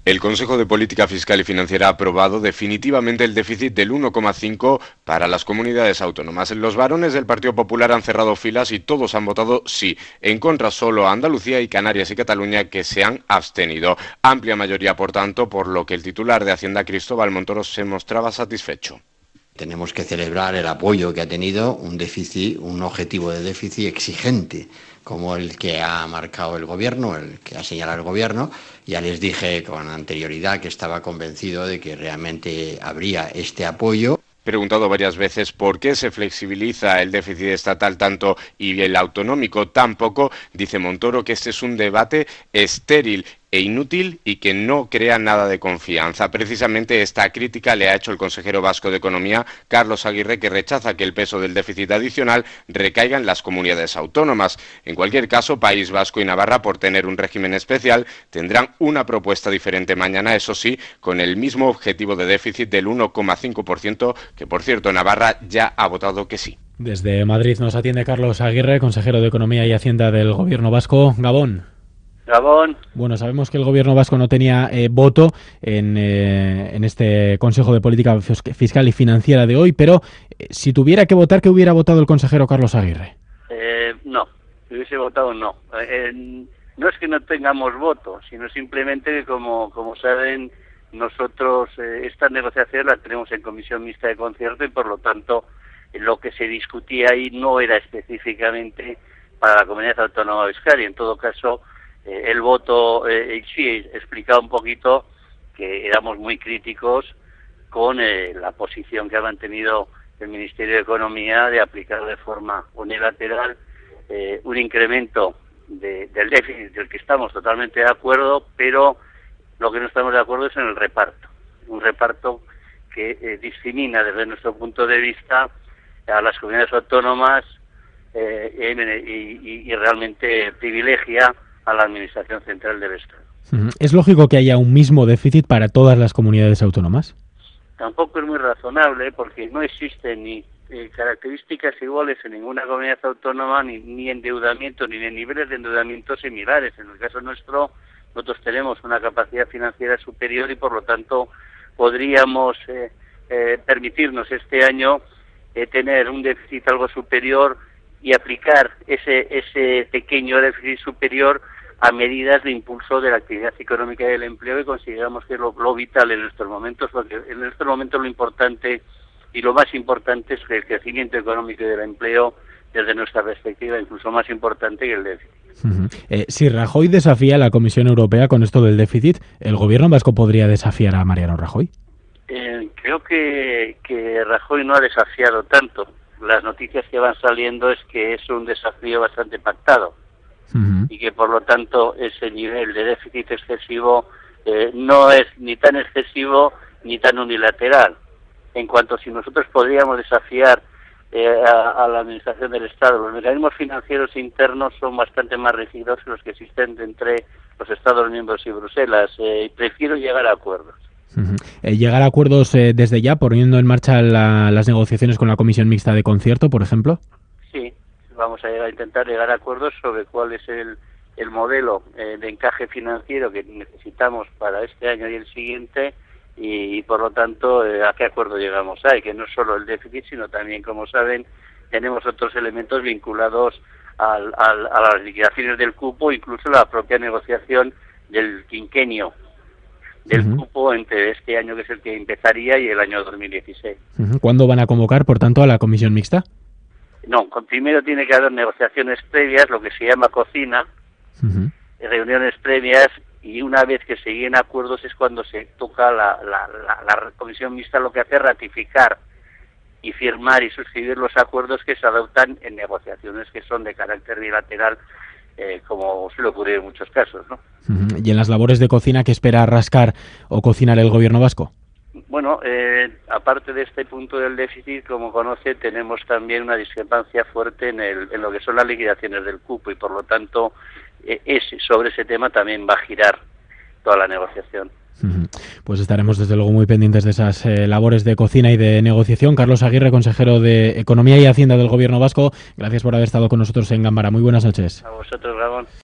El Consejo de Política Fiscal y Financiera ha aprobado definitivamente el déficit del 1,5 para las comunidades autónomas. Los varones del Partido Popular han cerrado filas y todos han votado sí. En contra solo Andalucía y Canarias y Cataluña, que se han abstenido. Amplia mayoría, por tanto, por lo que el titular de Hacienda, Cristóbal Montoro, se mostraba satisfecho. Tenemos que celebrar el apoyo que ha tenido un objetivo de déficit exigente, como el que ha marcado el Gobierno, el que ha señalado el Gobierno. Ya les dije con anterioridad que estaba convencido de que realmente habría este apoyo. Preguntado varias veces por qué se flexibiliza el déficit estatal tanto y el autonómico tan poco, dice Montoro que este es un debate estéril e inútil y que no crea nada de confianza. Precisamente esta crítica le ha hecho el consejero vasco de Economía, Carlos Aguirre, que rechaza que el peso del déficit adicional recaiga en las comunidades autónomas. En cualquier caso, País Vasco y Navarra, por tener un régimen especial, tendrán una propuesta diferente mañana, eso sí, con el mismo objetivo de déficit del 1,5%, que por cierto Navarra ya ha votado que sí. Desde Madrid nos atiende Carlos Aguirre, consejero de Economía y Hacienda del Gobierno vasco. Gabón. Gabón. Bueno, sabemos que el Gobierno vasco no tenía voto en este Consejo de Política Fiscal y Financiera de hoy, pero si tuviera que votar, ¿qué hubiera votado el consejero Carlos Aguirre? No, si hubiese votado no. No es que no tengamos voto, sino simplemente que como saben, nosotros estas negociaciones las tenemos en comisión mixta de concierto y por lo tanto lo que se discutía ahí no era específicamente para la comunidad autónoma de Euskadi. En todo caso, el voto sí explicaba un poquito que éramos muy críticos con la posición que ha mantenido el Ministerio de Economía de aplicar de forma unilateral un incremento del déficit del que estamos totalmente de acuerdo, pero lo que no estamos de acuerdo es en el reparto. Un reparto que discrimina desde nuestro punto de vista a las comunidades autónomas y realmente privilegia a la Administración Central del Estado. ¿Es lógico que haya un mismo déficit para todas las comunidades autónomas? Tampoco es muy razonable porque no existen ni características iguales en ninguna comunidad autónoma, ni endeudamiento, ni de niveles de endeudamiento similares. En el caso nuestro, nosotros tenemos una capacidad financiera superior y por lo tanto podríamos permitirnos este año tener un déficit algo superior y aplicar ese pequeño déficit superior a medidas de impulso de la actividad económica y del empleo, y consideramos que es lo vital en estos momentos, porque en estos momentos lo importante y lo más importante es el crecimiento económico y del empleo desde nuestra perspectiva, incluso más importante que el déficit. Si Rajoy desafía a la Comisión Europea con esto del déficit, ¿el gobierno vasco podría desafiar a Mariano Rajoy? Creo que Rajoy no ha desafiado tanto. Las noticias que van saliendo es que es un desafío bastante pactado y que por lo tanto ese nivel de déficit excesivo no es ni tan excesivo ni tan unilateral. En cuanto a si nosotros podríamos desafiar a la Administración del Estado, los mecanismos financieros internos son bastante más rígidos que los que existen entre los Estados miembros y Bruselas. Prefiero llegar a acuerdos. ¿Llegar a acuerdos desde ya, poniendo en marcha las negociaciones con la Comisión Mixta de Concierto, por ejemplo? Sí, vamos a intentar llegar a acuerdos sobre cuál es el modelo de encaje financiero que necesitamos para este año y el siguiente y por lo tanto, ¿a qué acuerdo llegamos? Que no solo el déficit, sino también, como saben, tenemos otros elementos vinculados a las liquidaciones del cupo, incluso la propia negociación del quinquenio del cupo entre este año, que es el que empezaría, y el año 2016. ¿Cuándo van a convocar, por tanto, a la Comisión Mixta? No, primero tiene que haber negociaciones previas, lo que se llama cocina, reuniones previas, y una vez que se lleguen acuerdos es cuando se toca la Comisión Mixta, lo que hace es ratificar y firmar y suscribir los acuerdos que se adoptan en negociaciones que son de carácter bilateral, como suele ocurrir en muchos casos, ¿no? ¿Y en las labores de cocina qué espera rascar o cocinar el gobierno vasco? Bueno, aparte de este punto del déficit, como conoce, tenemos también una discrepancia fuerte en lo que son las liquidaciones del cupo y por lo tanto sobre ese tema también va a girar toda la negociación. Pues estaremos desde luego muy pendientes de esas labores de cocina y de negociación. Carlos Aguirre, consejero de Economía y Hacienda del Gobierno vasco, gracias por haber estado con nosotros en Gambara. Muy buenas noches. A vosotros, Gabón.